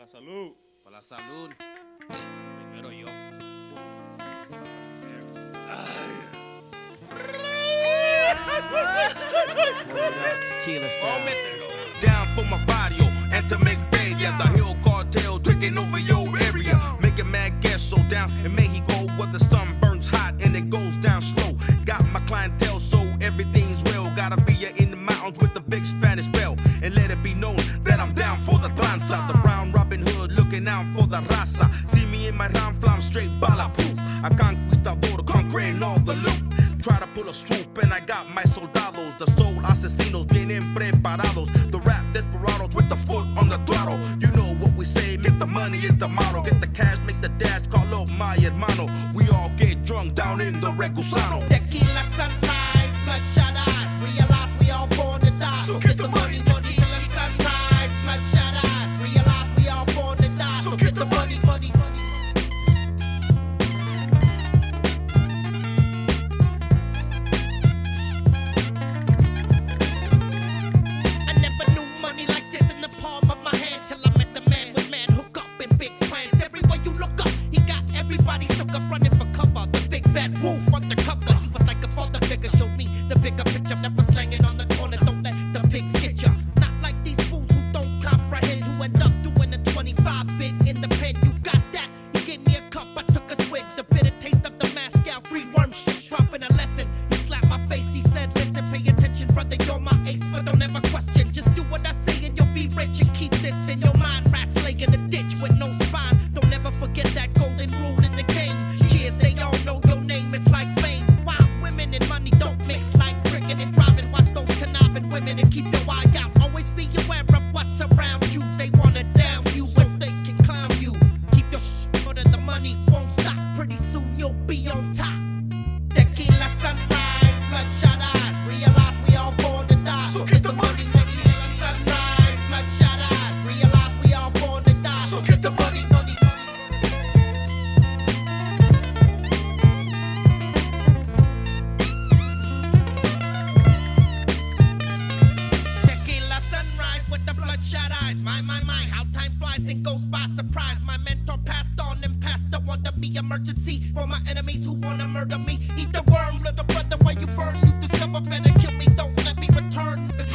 salud. Para la salud. Primero yo. Down for my barrio and to make bed. Yeah, the Hill Cartel taking over your area. Making mad gas so down in Mexico where the sun burns hot and it goes down slow. Got my clientele so everything's real. Got a villa in the mountains with the big Spanish bell. And let it be known that I'm down for the tranza. The brown Robin Hood looking out for the raza. See me in my round flam straight bala-proof. A conquistador conquering all the loot. Try to pull a swoop and I got my soldados. The soul asesinos vienen preparados. The rap desperados with the foot on the throttle. You know what we say, make the money is the motto. Get the cash, make the dash, call up my hermano. We all get drunk down in the Recusano. Tequila sunrise, bloodshot eyes. Realize we all born to die. So get the money. Tequila sunrise, bloodshot eyes. Realize we all born to die. So get the money, money, money. I never knew money like this in the palm of my hand till I met the man with man hook up and big plans. Everywhere you look up, he got everybody shook up running for cover. The big bad wolf undercover. He was like a father figure, showed me the bigger picture. Never slanging on the corner, don't let the pigs get ya. Not like these fools who don't comprehend, who end up doing a 25 bit in the pen. You got that? He gave me a cup, I took a swig. The bitter taste of the Moscow free worm shh, dropping a lesson. He slapped my face, he said, listen, pay attention, brother, you're my ace, but don't ever question. Just do what I say and you'll be rich, and keep this in your mind. Rats lay in a ditch with no spine. Don't ever forget that golden rule in the game. Cheers, they all know your name, it's like fame. Wild women and money don't mix like cricket and driving. Watch those conniving women and keep your eye out. Always be aware of what's around you. They wanna down you so they can climb you. Keep your shit and the money won't stop. Pretty soon you'll be on top. Tequila sunrise, bloodshot eyes. Realize we all born to die. So get the money. Tequila sunrise, bloodshot eyes. Realize we all born to die. So get the money, money, money. Tequila sunrise with the bloodshot eyes. My, how time flies and goes by surprise. My mentor passed on and passed on to me. Emergency for my enemies who wanna murder me. Eat the worm, little brother, while you burn. You discover better kill me, don't let me return.